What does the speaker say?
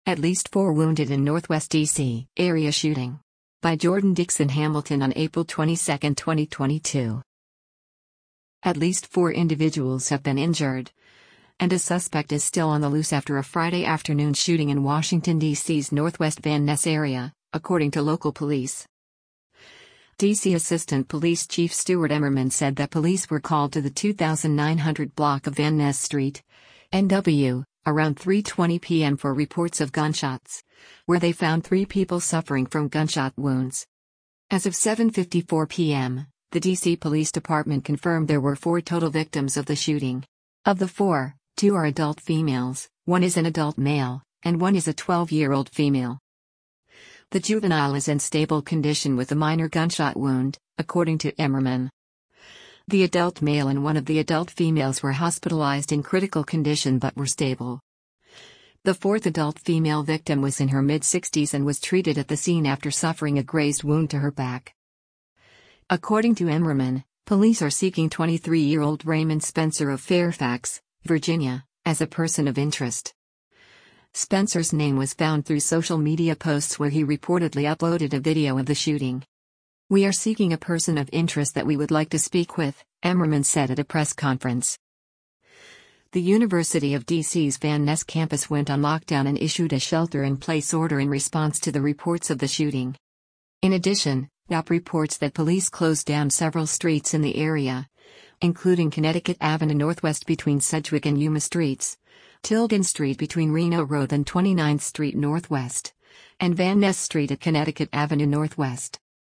At least 4 wounded in Northwest D.C. area shooting. By Jordan Dixon Hamilton on April 22, 2022. At least 4 individuals have been injured, and a suspect is still on the loose after a Friday afternoon shooting in Washington, D.C.'s Northwest Van Ness area, according to local police. D.C. Assistant Police Chief Stuart Emmerman said that police were called to the 2900 block of Van Ness Street, NW, around 3:20 p.m. for reports of gunshots, where they found 3 people suffering from gunshot wounds. As of 7:54 p.m., the D.C. Police Department confirmed there were 4 total victims of the shooting. Of the 4, 2 are adult females, 1 is an adult male, and 1 is a 12-year-old female. The juvenile is in stable condition with a minor gunshot wound, according to Emmerman. The adult male and 1 of the adult females were hospitalized in critical condition but were stable. The 4th adult female victim was in her mid-60s and was treated at the scene after suffering a grazed wound to her back. According to Emmerman, police are seeking 23-year-old Raymond Spencer of Fairfax, Virginia, as a person of interest. Spencer's name was found through social media posts where he reportedly uploaded a video of the shooting. "We are seeking a person of interest that we would like to speak with," Emmerman said at a press conference. The University of D.C.'s Van Ness campus went on lockdown and issued a shelter-in-place order in response to the reports of the shooting. In addition, UP reports that police closed down several streets in the area, including Connecticut Avenue Northwest between Sedgwick and Yuma Streets, Tilden Street between Reno Road and 29th Street Northwest, and Van Ness Street at Connecticut Avenue Northwest.